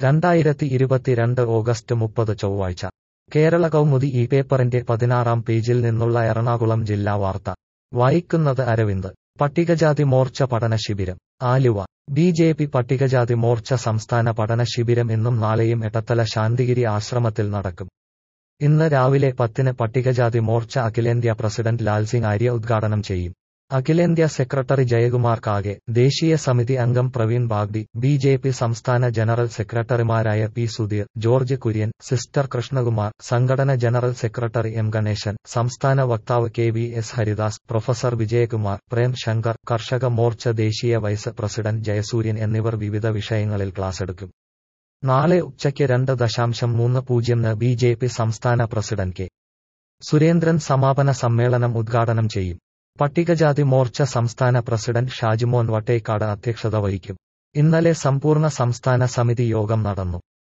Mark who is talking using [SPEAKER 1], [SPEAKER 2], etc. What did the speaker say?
[SPEAKER 1] 2022 August 30 ചൊവ്വാഴ്ച കേരള കൗമുദി ഈ പേപ്പറിന്റെ 16-ാം പേജിൽ നിന്നുള്ള എറണാകുളം ജില്ലാ വാർത്ത വായിക്കുന്നത് അരവിന്ദ്. പട്ടികജാതി മോർച്ച പഠന ശിബിരം ആലുവ. ബി.ജെ.പി. പട്ടികജാതി മോർച്ച സംസ്ഥാന പഠന ശിബിരം ഇന്നും നാളെയും എടത്തല ശാന്തിഗിരി ആശ്രമത്തിൽ നടക്കും. ഇന്ന് രാവിലെ 10-ന് പട്ടികജാതി മോർച്ച അഖിലേന്ത്യാ പ്രസിഡന്റ് ലാൽസിംഗ് ആര്യ ഉദ്ഘാടനം ചെയ്യും. അഖിലേന്ത്യാ സെക്രട്ടറി ജയകുമാർ കാഗെ, ദേശീയ സമിതി അംഗം പ്രവീൺ ബാഗ്ദി, ബി.ജെ.പി. സംസ്ഥാന ജനറൽ സെക്രട്ടറിമാരായ P. Sudheer, George Kurian, sister Krishnakumar, സംഘടന ജനറൽ സെക്രട്ടറി എം. ഗണേശൻ, സംസ്ഥാന വക്താവ് K. V. S. Haridas, professor Vijayakumar, Prem Shankar, Karshaka Morcha ദേശീയ വൈസ് പ്രസിഡന്റ് ജയസൂര്യൻ എന്നിവർ വിവിധ വിഷയങ്ങളിൽ ക്ലാസെടുക്കും. നാളെ ഉച്ചയ്ക്ക് 2:30-ന് ബി.ജെ.പി. സംസ്ഥാന പ്രസിഡന്റ് കെ. സുരേന്ദ്രൻ സമാപന സമ്മേളനം ഉദ്ഘാടനം ചെയ്യും. പട്ടികജാതി മോർച്ച സംസ്ഥാന പ്രസിഡന്റ് ഷാജിമോൻ വട്ടേക്കാട് അധ്യക്ഷത വഹിക്കും. ഇന്നലെ സമ്പൂർണ്ണ സംസ്ഥാന സമിതി യോഗം നടന്നു.